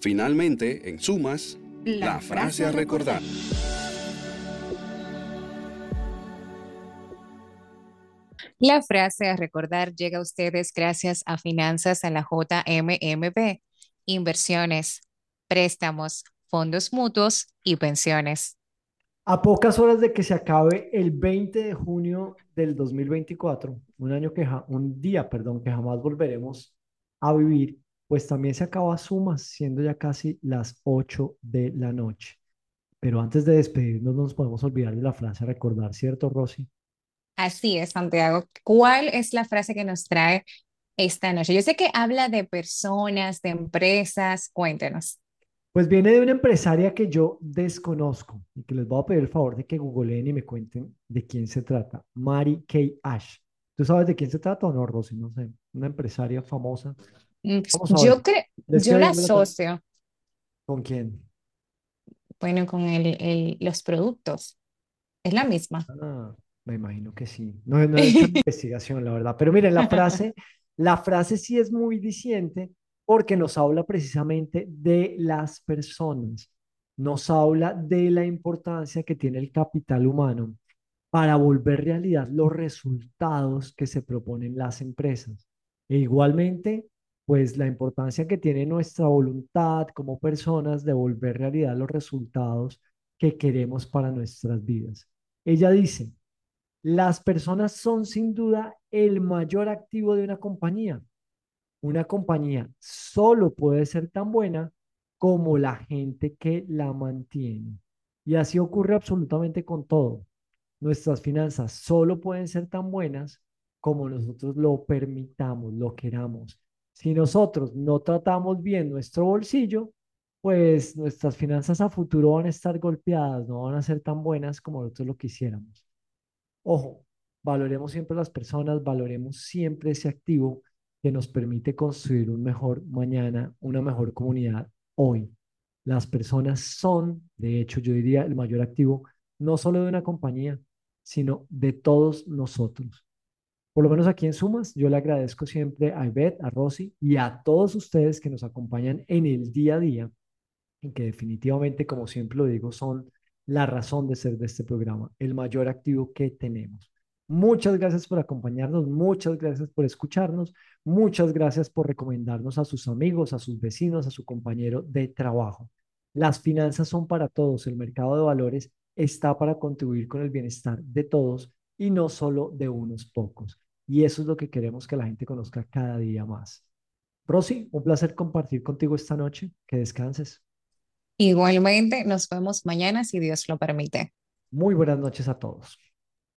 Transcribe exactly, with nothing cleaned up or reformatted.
Finalmente, en sumas, La la frase frase a a recordar. recordar. La frase a recordar llega a ustedes gracias a Finanzas a la J M M B, inversiones, préstamos, fondos mutuos y pensiones. A pocas horas de que se acabe el veinte de junio del dos mil veinticuatro, un año que ja- un día, perdón, que jamás volveremos a vivir, pues también se acaba Sumas, siendo ya casi las ocho de la noche. Pero antes de despedirnos, no nos podemos olvidar de la frase a recordar, ¿cierto, Rosy? Así es, Santiago. ¿Cuál es la frase que nos trae esta noche? Yo sé que habla de personas, de empresas. Cuéntenos. Pues viene de una empresaria que yo desconozco y que les voy a pedir el favor de que googleen y me cuenten de quién se trata. Mary Kay Ash. ¿Tú sabes de quién se trata o no, Rosy? No sé. Una empresaria famosa. Mm, Vamos a ver. Yo creo, ¿Les yo queda la viendo la tar- asocio, ¿Con quién? bueno, con el, el- los productos. Es la misma. Ah, me imagino que sí. No, no he hecho la investigación, la verdad. Pero miren, la frase, la frase sí es muy diciente porque nos habla precisamente de las personas. Nos habla de la importancia que tiene el capital humano para volver realidad los resultados que se proponen las empresas. E igualmente, pues la importancia que tiene nuestra voluntad como personas de volver realidad los resultados que queremos para nuestras vidas. Ella dice, las personas son sin duda el mayor activo de una compañía. Una compañía solo puede ser tan buena como la gente que la mantiene. Y así ocurre absolutamente con todo. Nuestras finanzas solo pueden ser tan buenas como nosotros lo permitamos, lo queramos. Si nosotros no tratamos bien nuestro bolsillo, pues nuestras finanzas a futuro van a estar golpeadas, no van a ser tan buenas como nosotros lo quisiéramos. Ojo, valoremos siempre a las personas, valoremos siempre ese activo que nos permite construir un mejor mañana, una mejor comunidad hoy. Las personas son, de hecho, yo diría el mayor activo, no solo de una compañía, sino de todos nosotros. Por lo menos aquí en Sumas, yo le agradezco siempre a Ivette, a Rosy y a todos ustedes que nos acompañan en el día a día y que definitivamente, como siempre lo digo, son la razón de ser de este programa, el mayor activo que tenemos. Muchas gracias por acompañarnos, muchas gracias por escucharnos, muchas gracias por recomendarnos a sus amigos, a sus vecinos, a su compañero de trabajo. Las finanzas son para todos, el mercado de valores está para contribuir con el bienestar de todos y no solo de unos pocos. Y eso es lo que queremos que la gente conozca cada día más. Rosy, un placer compartir contigo esta noche. Que descanses. Igualmente, nos vemos mañana si Dios lo permite. Muy buenas noches a todos.